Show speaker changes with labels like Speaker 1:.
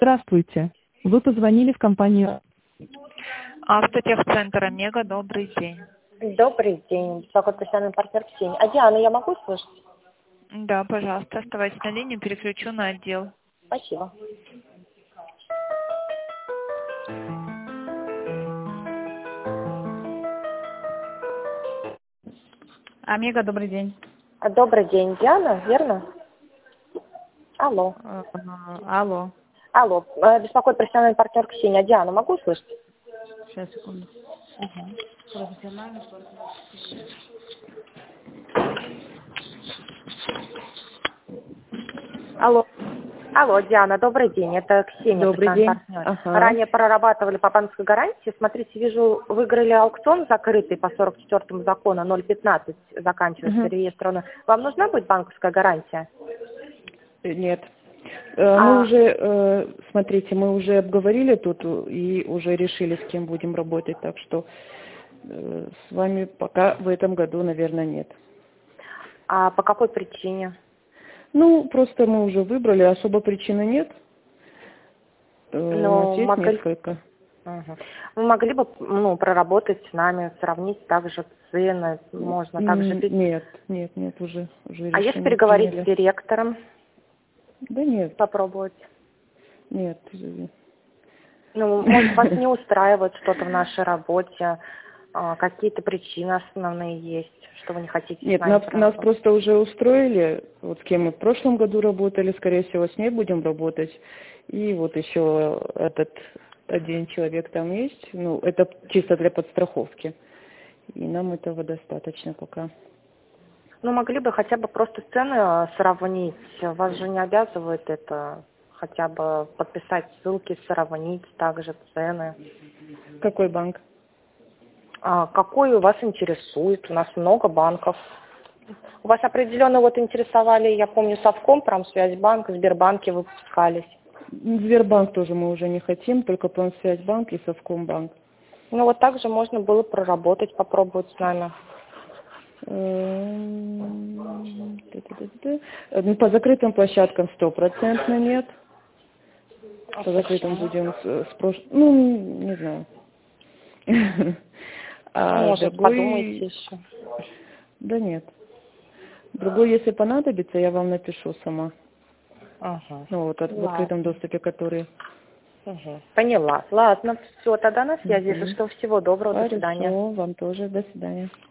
Speaker 1: Здравствуйте. Вы позвонили в компанию.
Speaker 2: Автотехцентр «Омега», добрый день.
Speaker 3: Добрый день. Какой профессиональный партнер Ксения. А Диана, я могу слышать?
Speaker 2: Да, пожалуйста, оставайтесь на линии, переключу на отдел.
Speaker 3: Спасибо.
Speaker 4: Омега, добрый день.
Speaker 3: Добрый день, Диана, верно? Алло.
Speaker 4: Алло.
Speaker 3: Алло. Беспокоит профессиональный партнер Ксения. А Диана, могу слышать?
Speaker 4: Сейчас, секунду. Профессиональный партнер. Алло.
Speaker 3: Алло, Диана, добрый день. Это Ксения,
Speaker 4: Добрый
Speaker 3: профессиональный
Speaker 4: день.
Speaker 3: партнер.
Speaker 4: Ага.
Speaker 3: Ранее прорабатывали по банковской гарантии. Смотрите, вижу, выиграли аукцион закрытый по 44-му закону, 015 заканчивается, реестровано. Вам нужна будет банковская гарантия?
Speaker 4: Нет. Мы уже, смотрите, мы уже обговорили тут и уже решили, с кем будем работать, так что с вами пока в этом году, наверное, нет.
Speaker 3: А по какой причине?
Speaker 4: Ну, просто мы уже выбрали, особо причины нет. У нас есть несколько.
Speaker 3: Вы могли бы проработать с нами, сравнить также цены, можно также...
Speaker 4: Нет, уже
Speaker 3: А если переговорить
Speaker 4: приняли.
Speaker 3: с директором?
Speaker 4: Да нет.
Speaker 3: Попробовать?
Speaker 4: Нет.
Speaker 3: Может, вас не устраивает что-то в нашей работе, какие-то причины основные есть, что вы не хотите с нами
Speaker 4: Нет, нас просто уже устроили, вот с кем мы в прошлом году работали, скорее всего, с ней будем работать. И вот еще этот один человек там есть, это чисто для подстраховки. И нам этого достаточно пока.
Speaker 3: Могли бы хотя бы просто цены сравнить, вас же не обязывает это, хотя бы подписать ссылки, сравнить также цены.
Speaker 4: Какой банк?
Speaker 3: Какой у вас интересует? У нас много банков. У вас определенно интересовали, я помню, Совком, Промсвязьбанк, Сбербанки выпускались.
Speaker 4: Сбербанк тоже мы уже не хотим, только Промсвязьбанк и Совкомбанк.
Speaker 3: Также можно было проработать, попробовать с нами.
Speaker 4: По закрытым площадкам 100% нет. По закрытым будем не знаю.
Speaker 3: Может, подумайте еще.
Speaker 4: Да нет. Другой, если понадобится, я вам напишу сама. В открытом доступе, который...
Speaker 3: Поняла. Ладно, все, тогда на связи. Если что, всего доброго, до свидания.
Speaker 4: Хорошо, вам тоже. До свидания.